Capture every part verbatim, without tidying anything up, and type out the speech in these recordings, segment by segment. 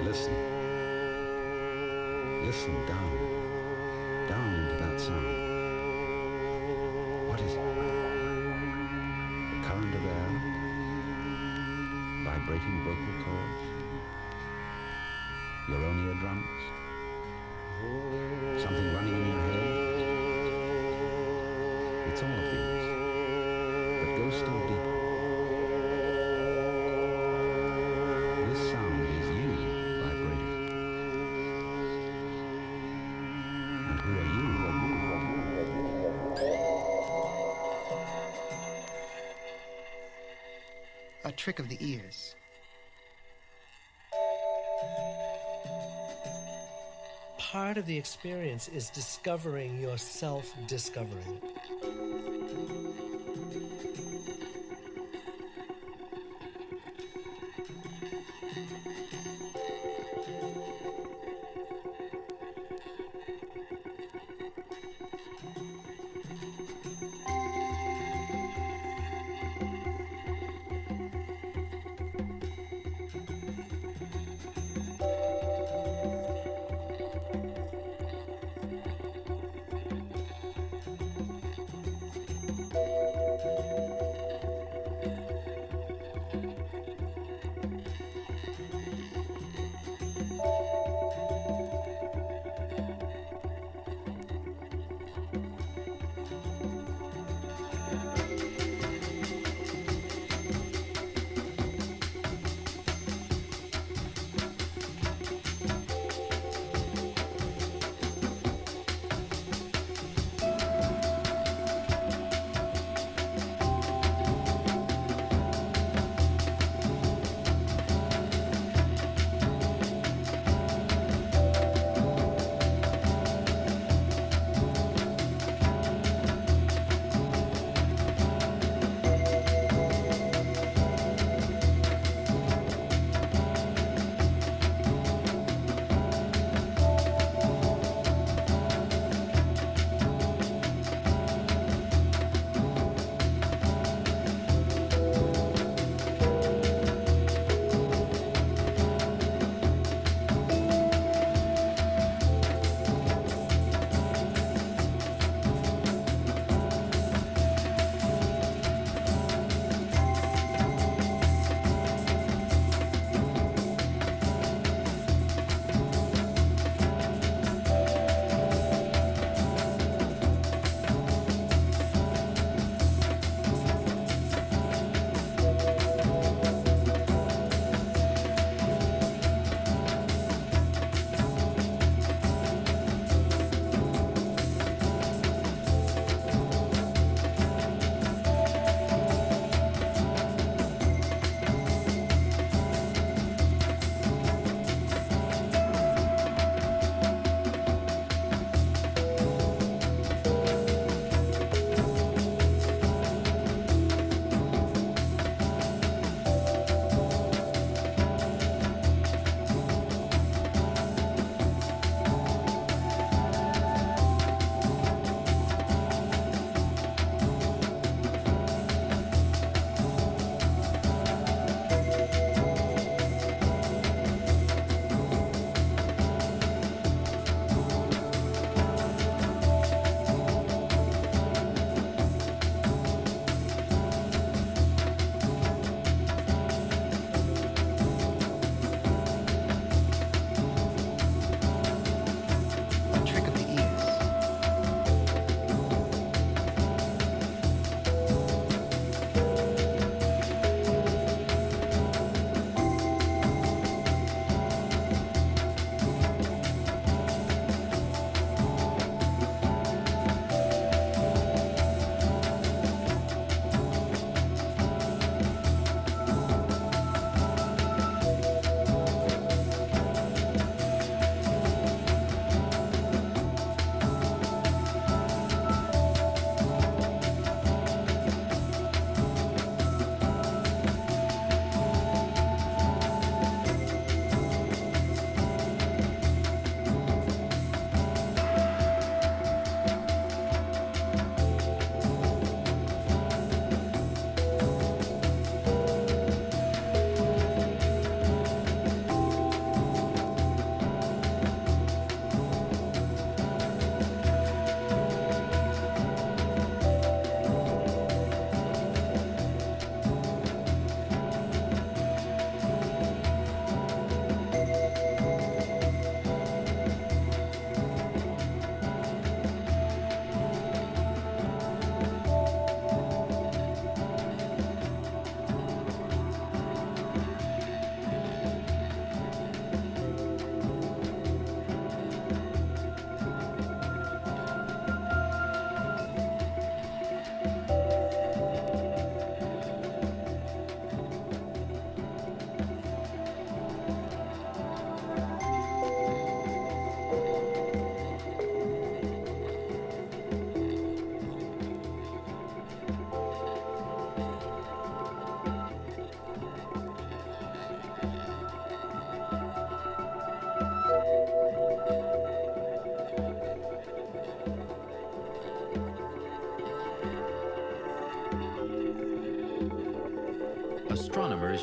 listen. Listen down, down into that sound. What is it? The current of air? Vibrating vocal cords? Your own eardrums? Something running in your head? It's all of these, but go still deeper. This sound is you vibrating. And who are you? A trick of the ears. Part of the experience is discovering yourself, discovering it.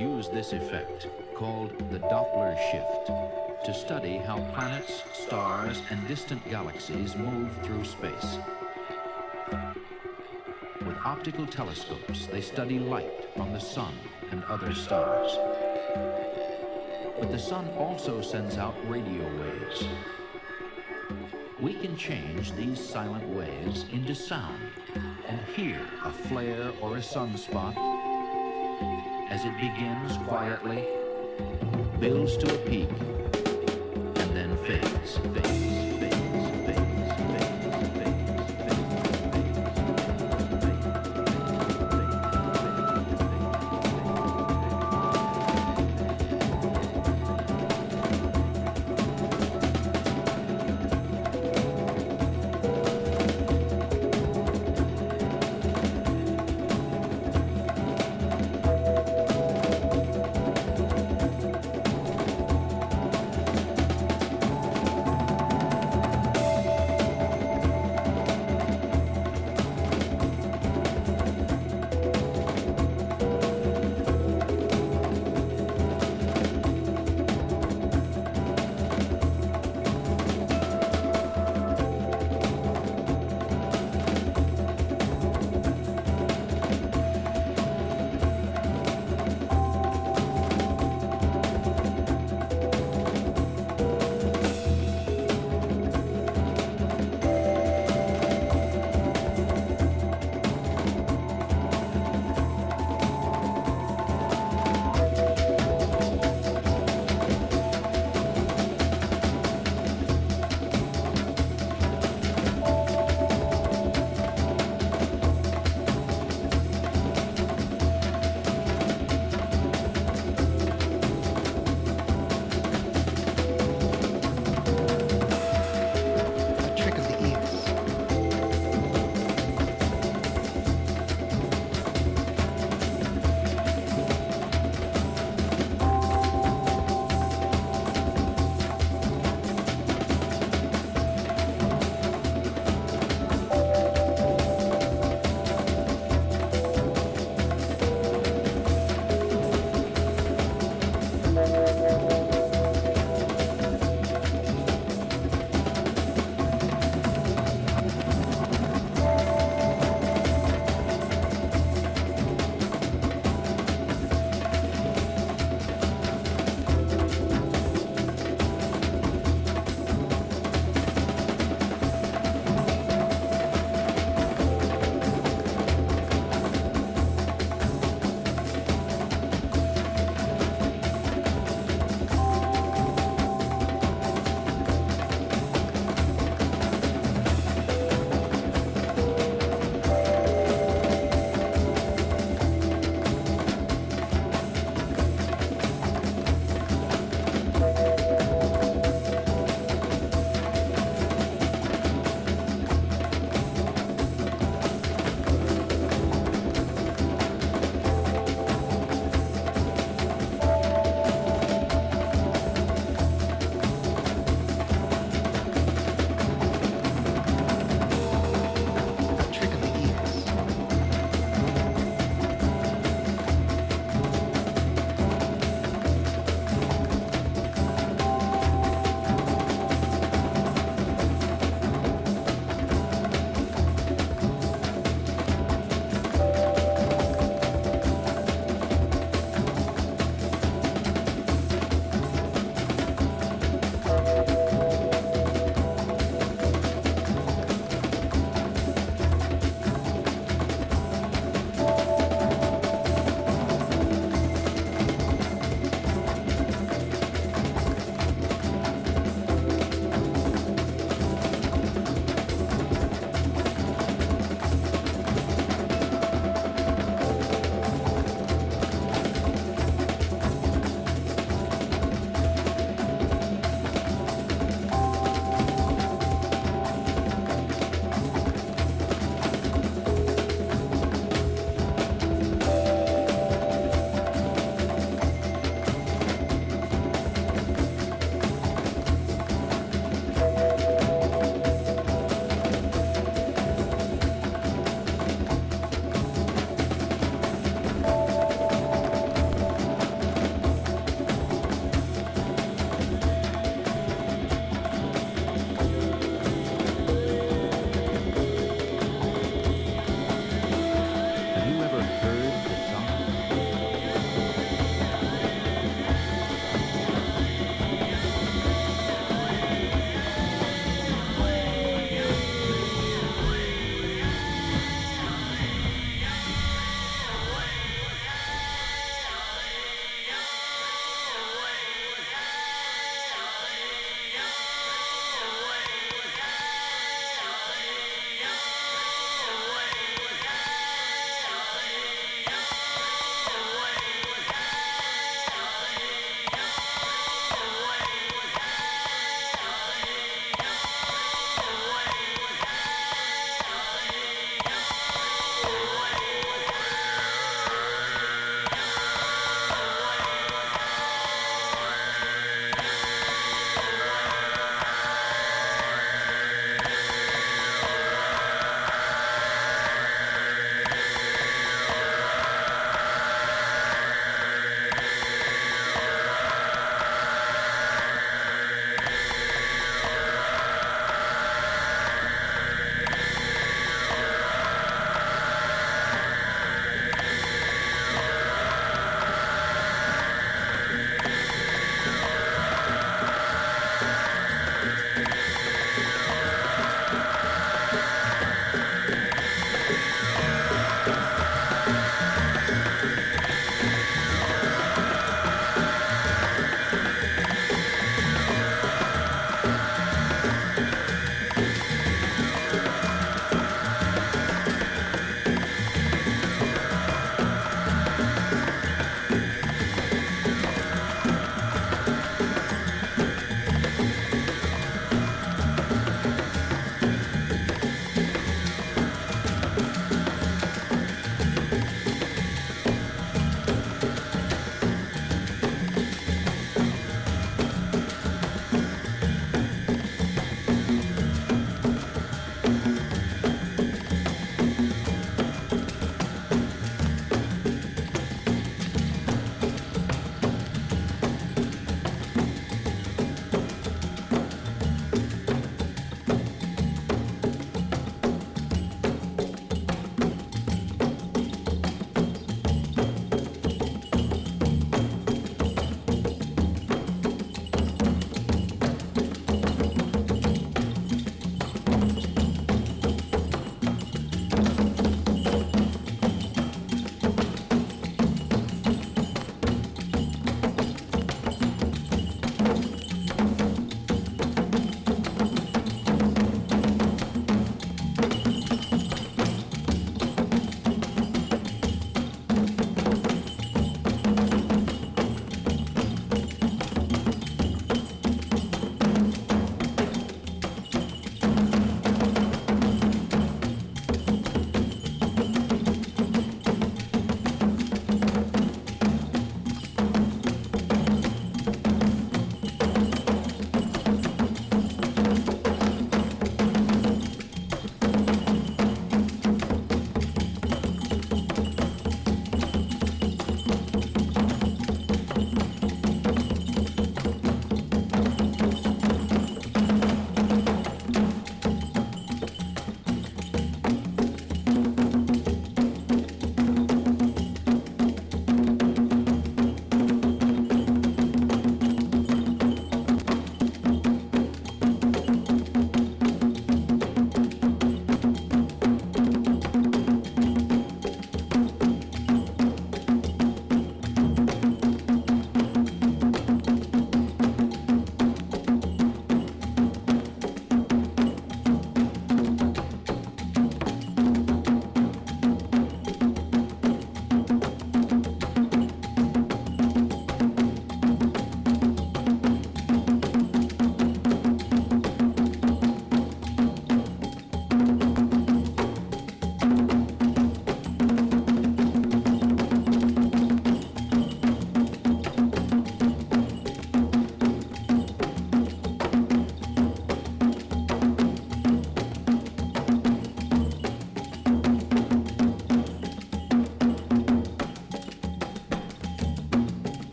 use this effect, called the Doppler shift, to study how planets, stars, and distant galaxies move through space. With optical telescopes, they study light from the sun and other stars. But the sun also sends out radio waves. We can change these silent waves into sound and hear a flare or a sunspot as it begins quietly, builds to a peak, and then fades, fades, fades, fades, fades,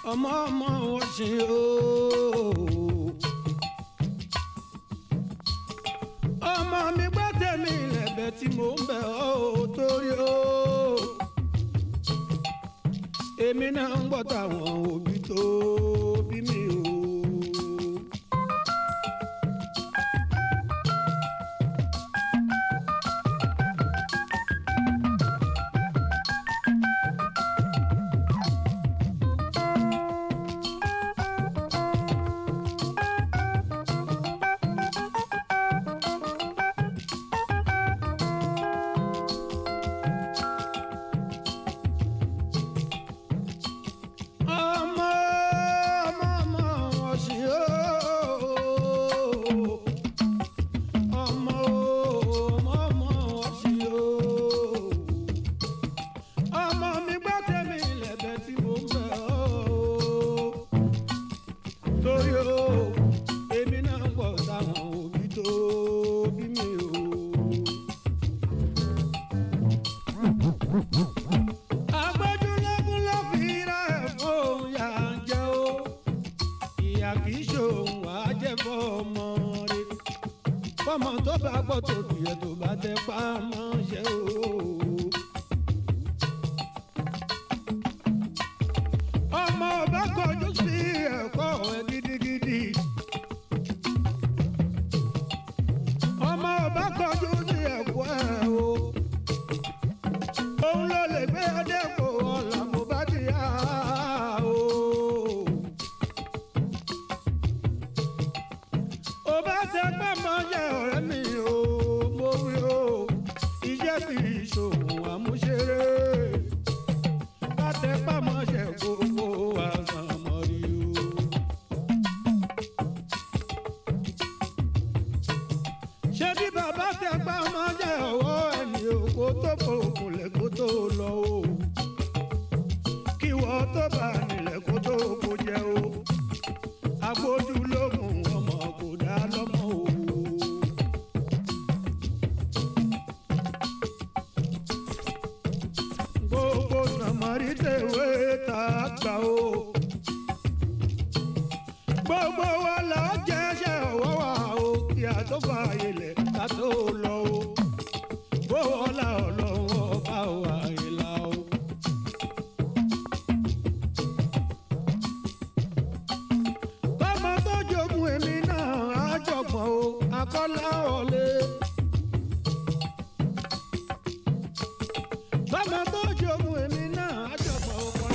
ọmọ ọmọ wọn ṣe o. ọmọ mi gbọ́ tèmi lẹ́bẹ̀ tí mò ń bẹ̀ ọ́ torí o. èmi náà ń gbọ́ táwọn òbí tó bí mi o. Fọmọ tó bá gbọ́ tó bìyẹ tó bá tẹ pa mọ́ ṣe o. Ọmọ ọba kọjú sí ẹ̀kọ́ ẹ̀ gidigidi. Ọmọ ọba kọjú sí ẹ̀kọ́ ẹ̀ o. Òun ló lè gbé adéko ọ̀la mo bá ti yá o. Ó bá tẹ pa mọ́ ṣe ọ̀rẹ́ mi o, mo wí o. Iṣẹ́ kì í ṣòwò àmúṣeré. Bá tẹ pa mọ́ ṣe gbogbo àṣà mọ́rí o. Ṣé bí bàbá tẹ pa mọ́ ṣe ọwọ́ ẹni òkú tó fòkùn lẹ́kọ́ tó lọ o. Kí wọ́n tó bá nílẹ̀ kó tó kó jẹ o. Agbójú lógún ọmọ kò dá lọ́mọ o. Gbogbo sàmárì tèwé tá a gbà o. Gbogbo wa là á jẹ́ṣẹ́ ọwọ́ wa o. Kí a tó fà ilẹ̀ ká tó lọ o. Gbówó ọ̀la ọlọ́run ọba wa ìlà o. Bọ́mọ tó jogún èmi náà á jọ̀gbọ́n o. Akọ́lá ọ̀lẹ. Bọ́mọ tó jogún èmi náà á jọ̀gbọ́n o.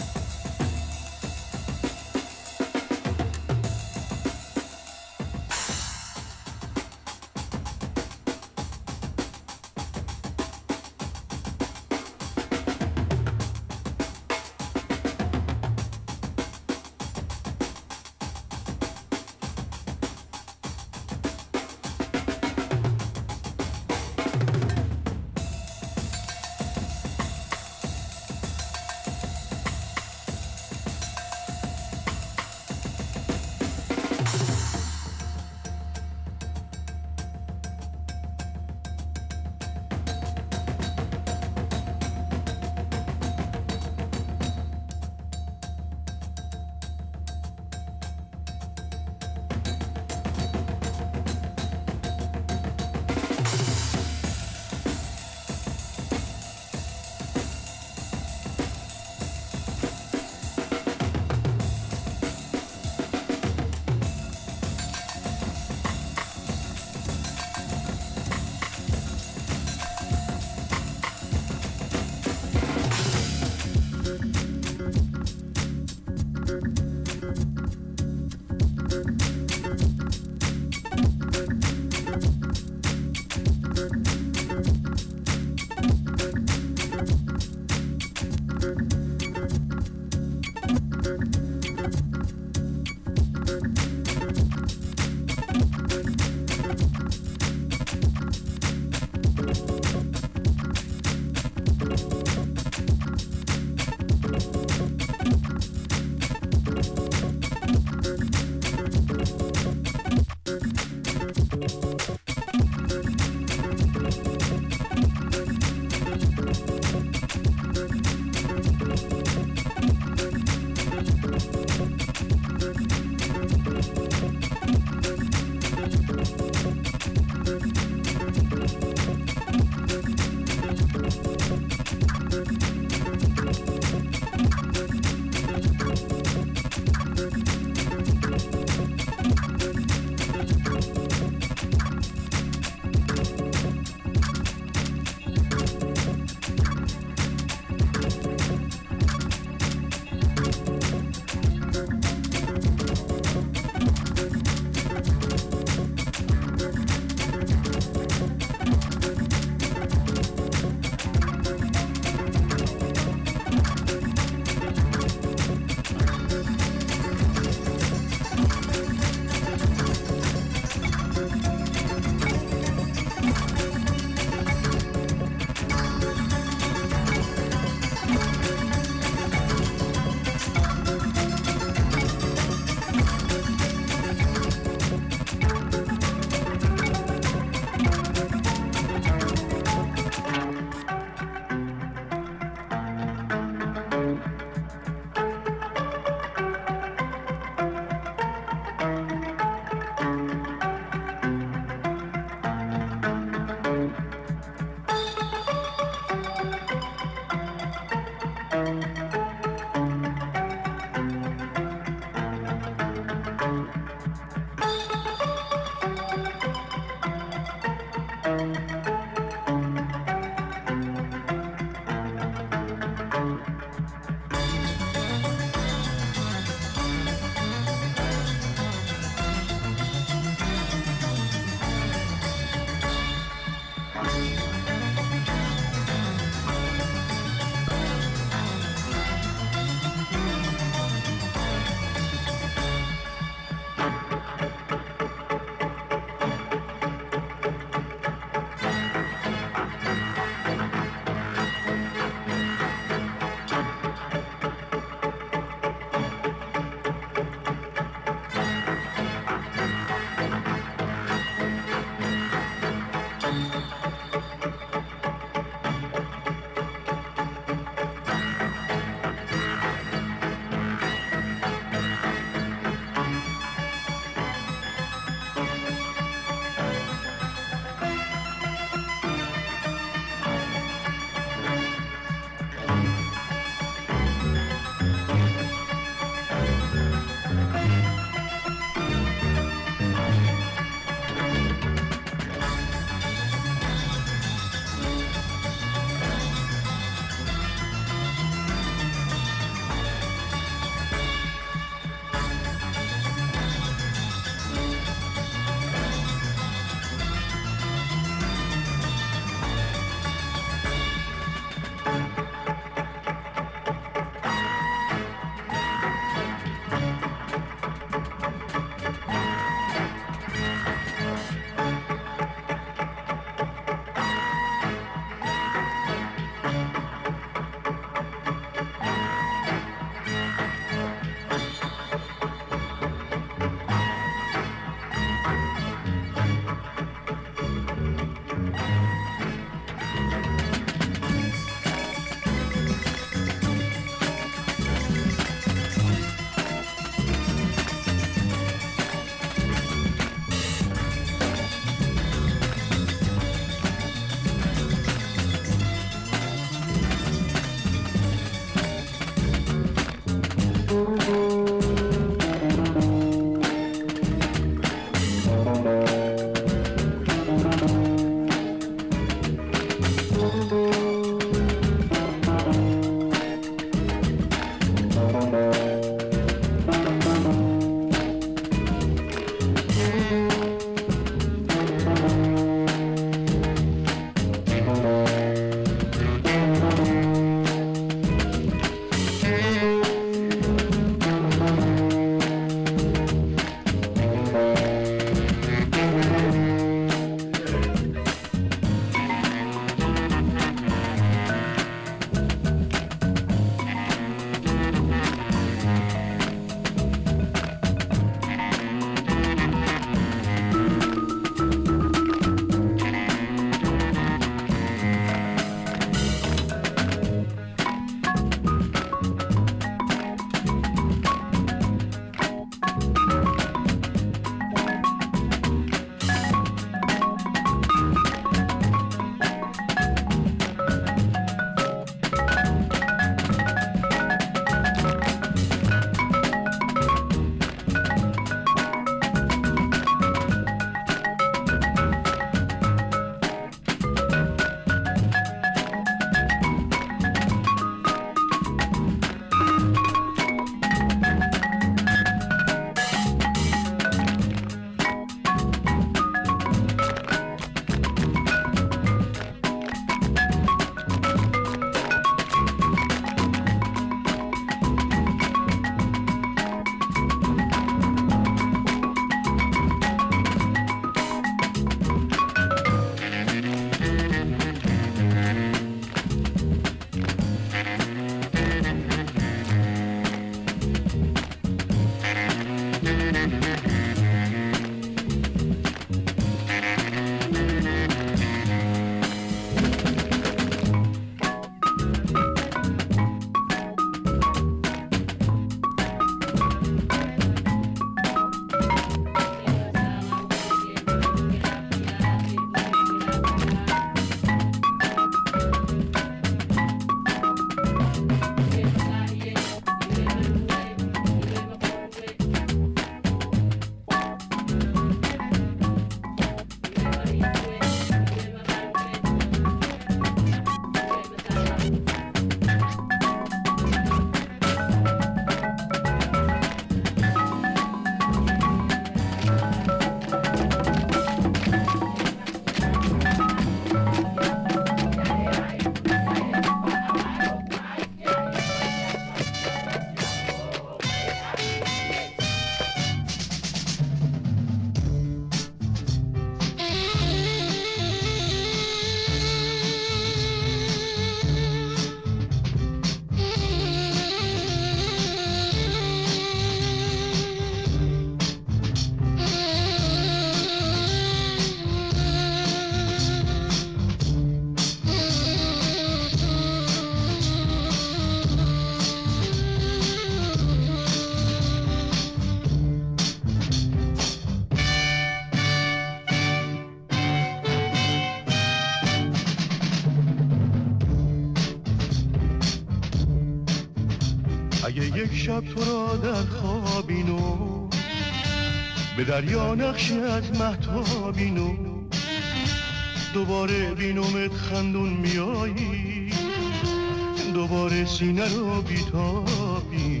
اگه یک شب تو را در خوابینو به دریا نقشی از مهتابینو دوباره بینومت خندون میایی دوباره سینه رو بیتابی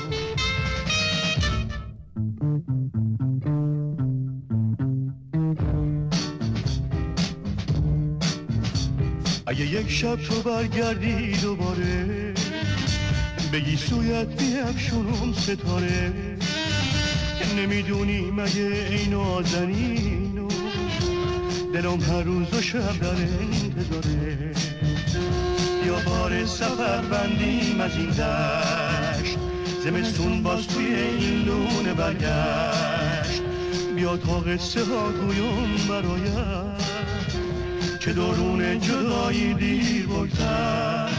اگه یک شب تو برگردی دوباره بگی سویت بیفشونم ستاره نمیدونی مگه ای نازنینو دلم هر روز و شب در انتظاره یا بار سفر بندیم از این دشت زمستون باز توی این لونه برگشت بیا تا قصه ها گویم برایت که درون جدایی دیر بگذر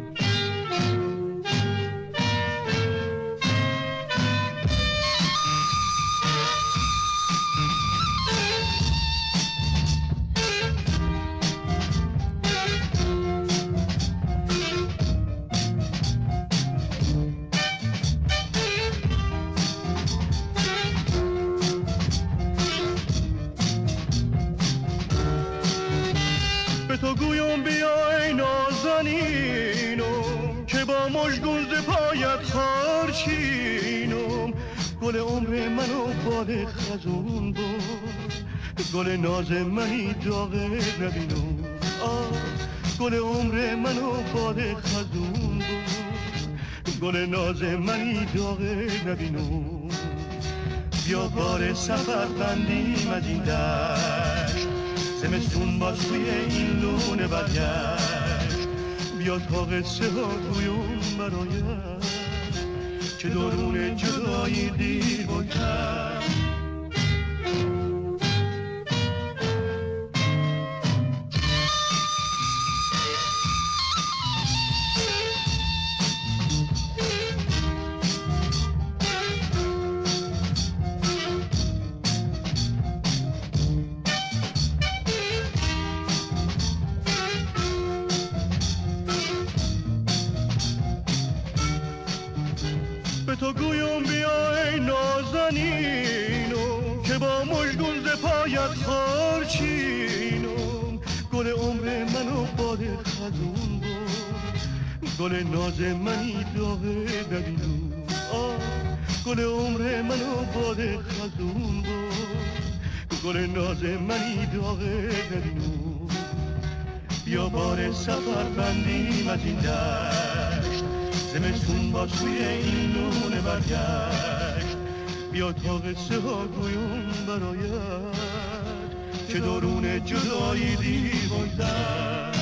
تو گویم بیای نازنینم که با مژگون ز پایت خارچینم گل عمر منو باد خزون بود گل ناز منی داغه نبینم آه گل عمر منو باد خزون بود گل ناز منی داغه نبینم بیا بار سفر بندیم از این دشت زمستون باز توی این لونه برگشت بیا تا قصه ها گویم برایت که درون جدایی دیر بگذر تو گویم بیای نازنینم که با مژگون ز پایت خارچینم گل عمر منو باد خزون بود گل ناز منی داغه نبینم آه گل عمر منو باد خزون بود گل ناز منی داغه نبینم بیا بار سفر بندیم از این دشت زمستون با توی این لونه برگشت بیا تا قصه ها گویم برایت که درون جدایی دیر بگذر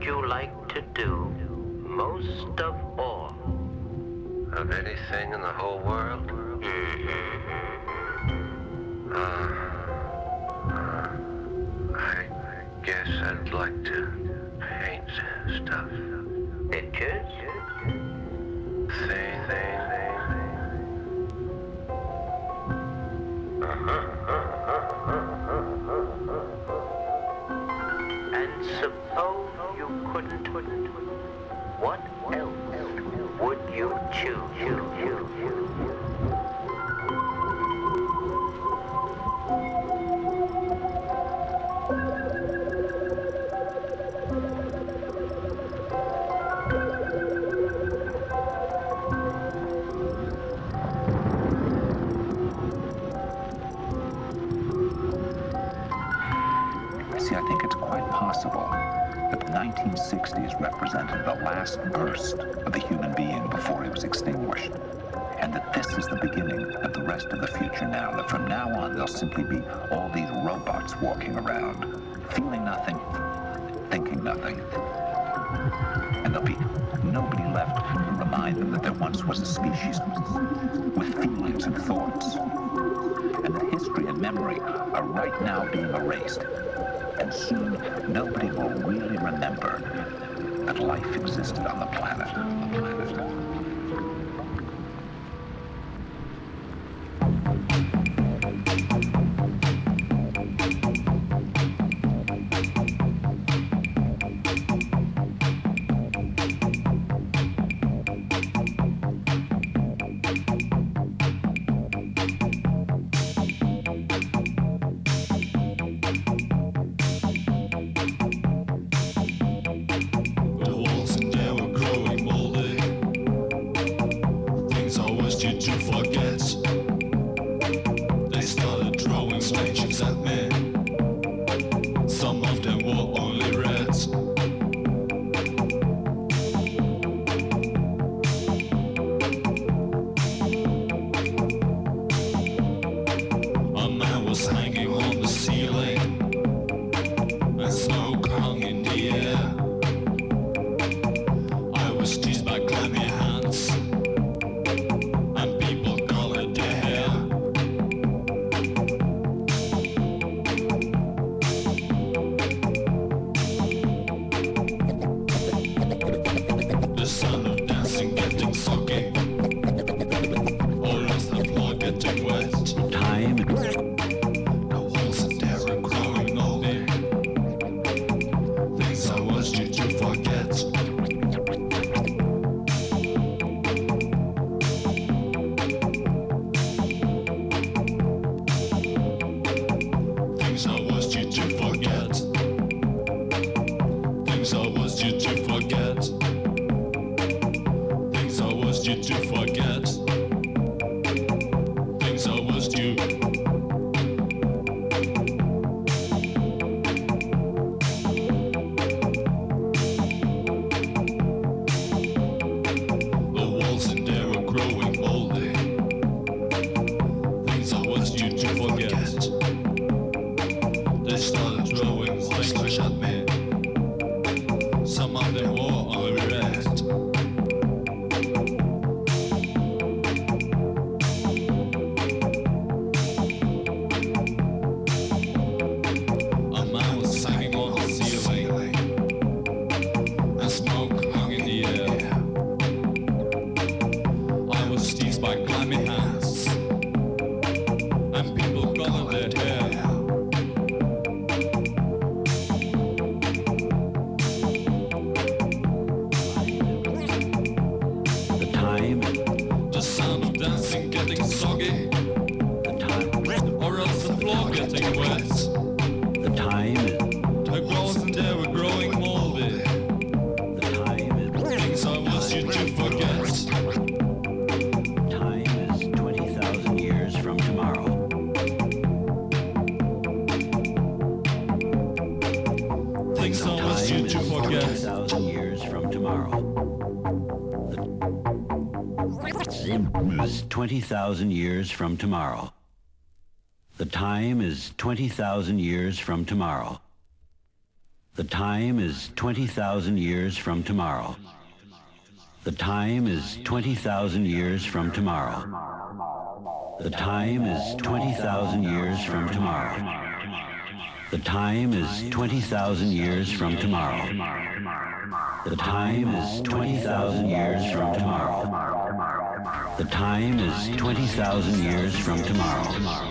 you like to do most of all? Of anything in the whole world? Mm-hmm. Uh, uh, I guess I'd like to paint stuff. Pictures? Thing, thing, thing. And suppose you couldn't, what else would you choose? See, I think it's quite possible that the nineteen sixties represented the last burst of the human being before he was extinguished, and that this is the beginning of the rest of the future now, that from now on there'll simply be all these robots walking around, feeling nothing, thinking nothing, and there'll be nobody left to remind them that there once was a species with feelings and thoughts, and that history and memory are right now being erased. And soon, nobody will really remember that life existed on the planet. On the planet. twenty thousand years from tomorrow. The time is twenty thousand years from tomorrow. The time is twenty thousand years from tomorrow. The time is twenty thousand years from tomorrow. The time is twenty thousand years from tomorrow. The time is twenty thousand years from tomorrow. The time is twenty thousand years from tomorrow. The time is twenty thousand years from tomorrow.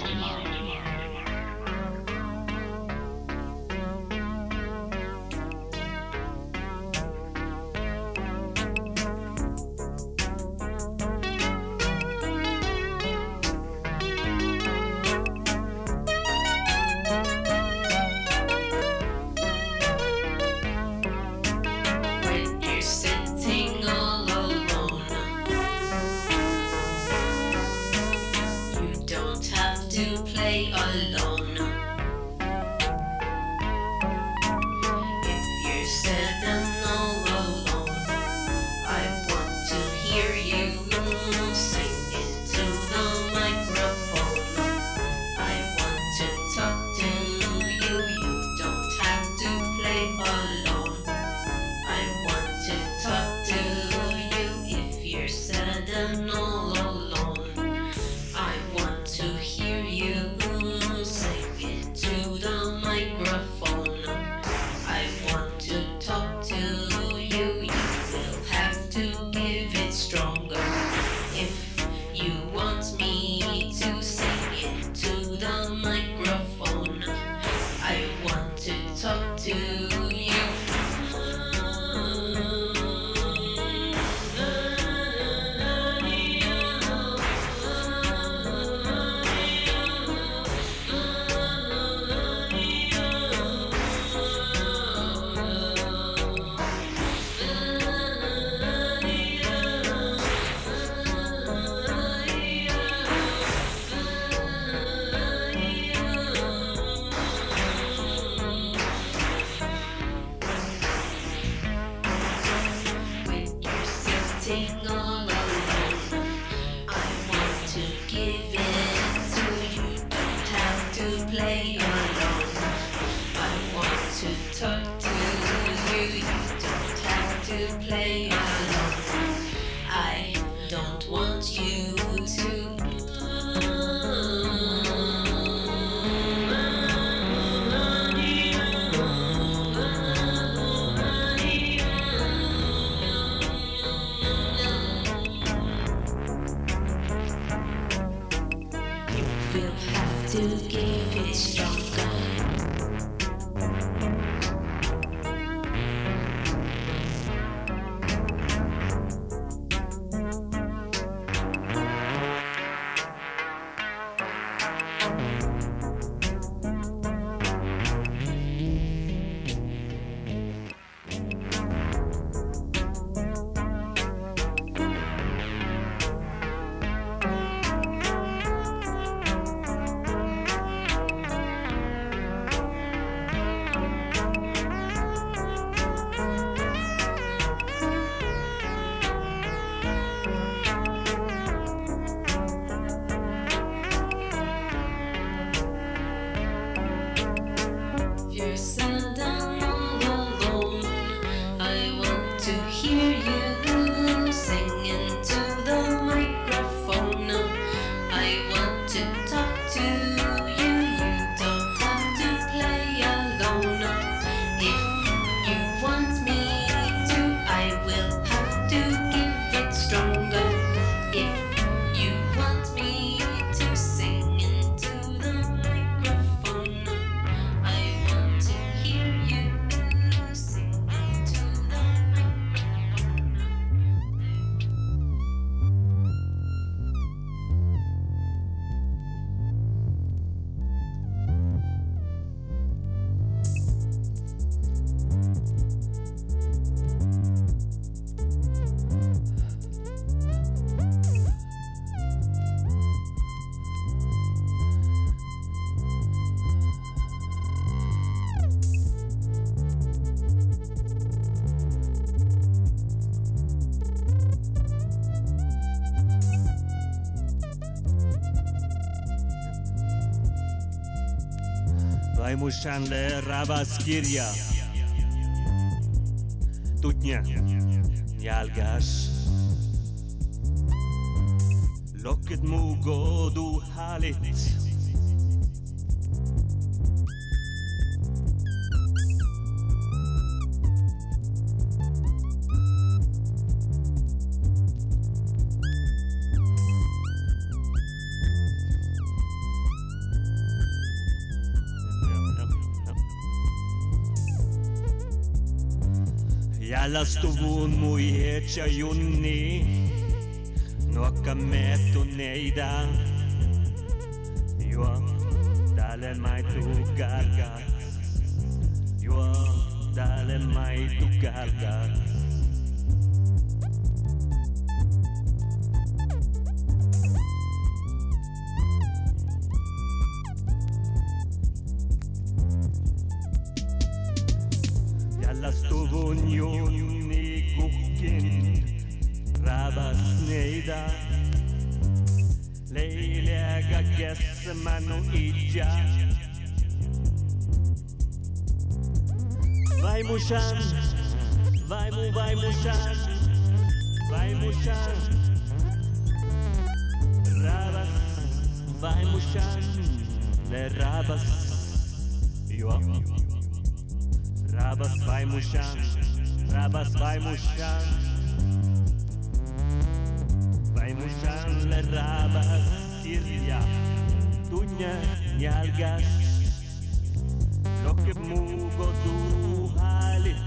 Vaimushan le Rabasquiria. Tudnia, nyálgás. Locket mugo du härligt. Jälastuvun muihecha junni, nuokka meettu neida. Juo, tälle maitu galgat. Juo, tälle maitu galgat. Jälastuvun junni kukkin, rabas neida. Leilega kesmanu ija. Vaimushan, vaimu vaimushan, vaimushan. Rabas, vaimushan, le rabas. Yo. Rabas vaimushan, rabas vaimushan. Vaimushan le rabas Siria, tunya nyalgas. Loke mugo du halit.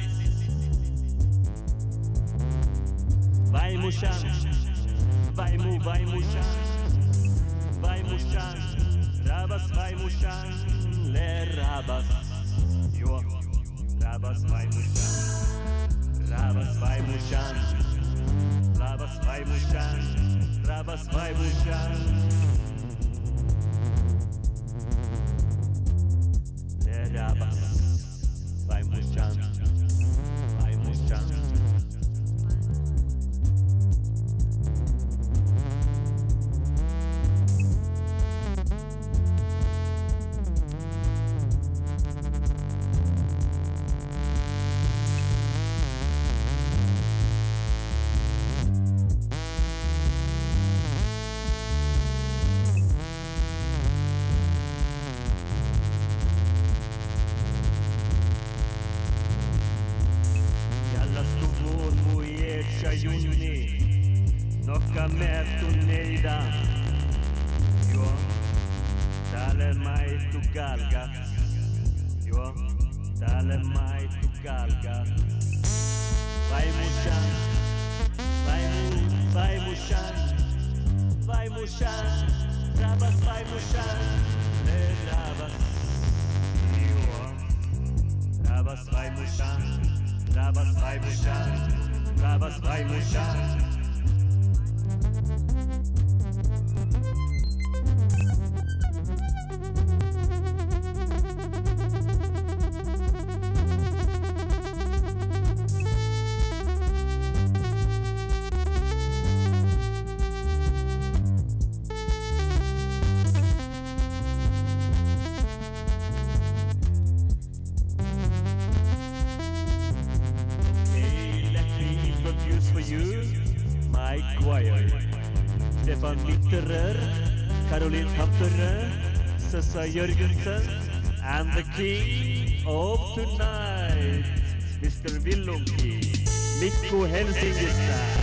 Vaimushan, vaimu vaimushan, vaimushan. Rabas vaimushan le rabas. Yo, rabas vaimushan, rabas vaimushan. Rabas vaimushan, rabas vaimushan. Le rabas vaimushan, vaimushan. Jørgensen and the king of tonight, Mister Villumki, Mikko Helsingista.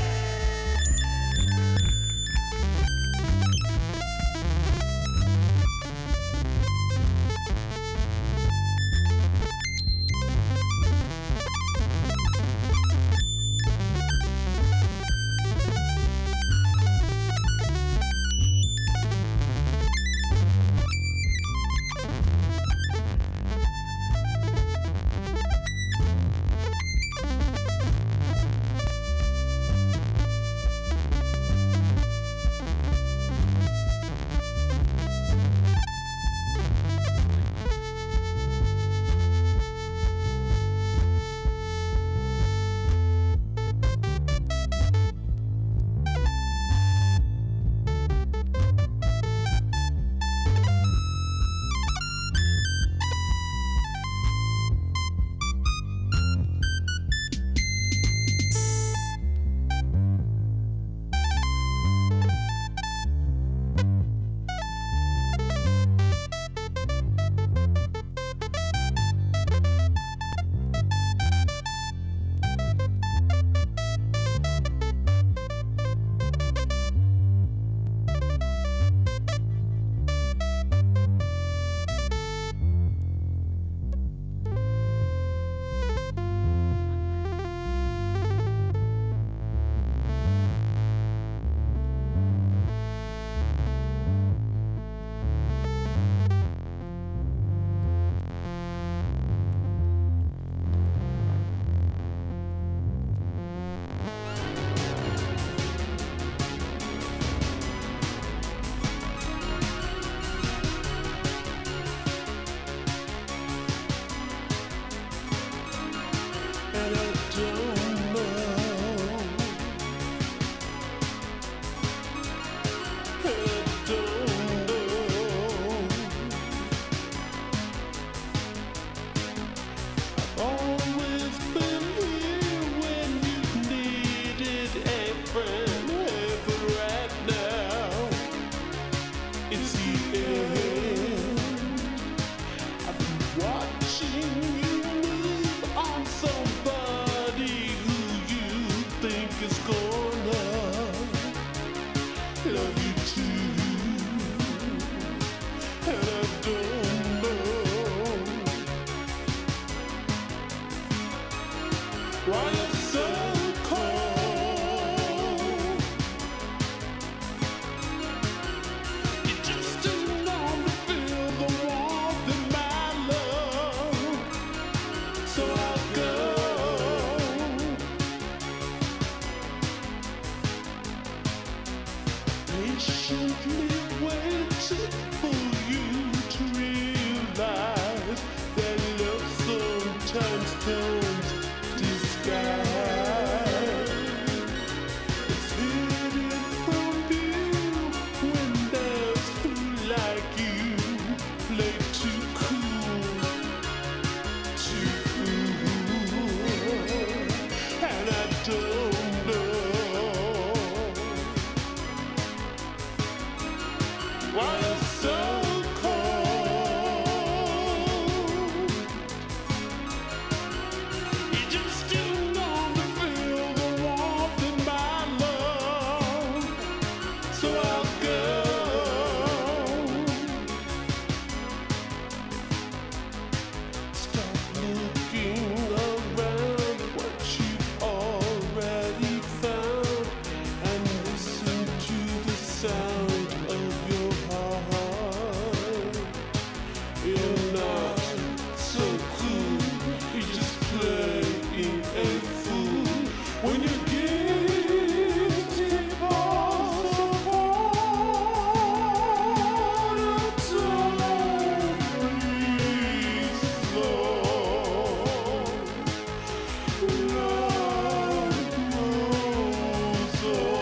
patiently waited for you to realize that love sometimes turns disguise. It's hidden from view when there's who like you play too cool, too fool, and I don't know why you're so cold. You just still know to feel the warmth in my love, so I'll go. Stop looking around what you've already found and listen to the sound of your heart. You're not so cool, you're just playing a fool when you give keep on support don't please Lord. Love goes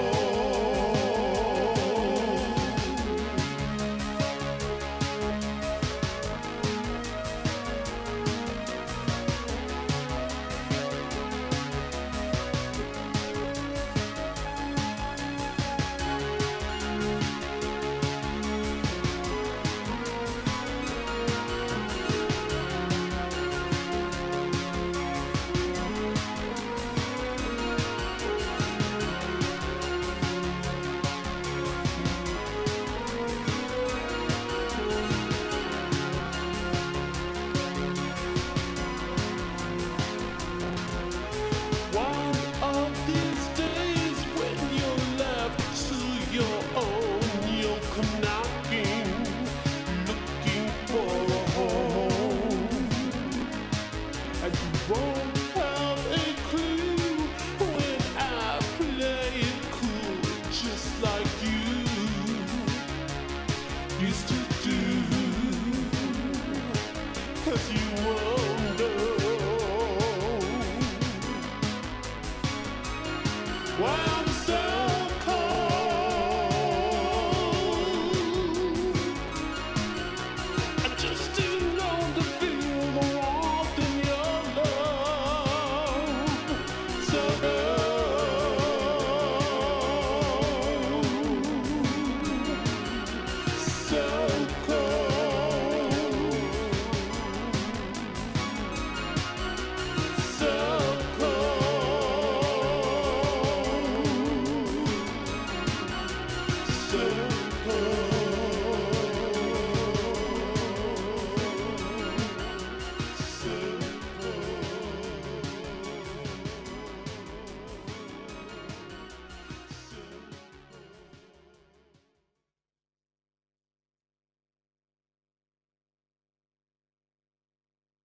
One of these days when you're left to your own, you'll come knocking, looking for a home, and you won't have a clue when I play it cool, just like you used to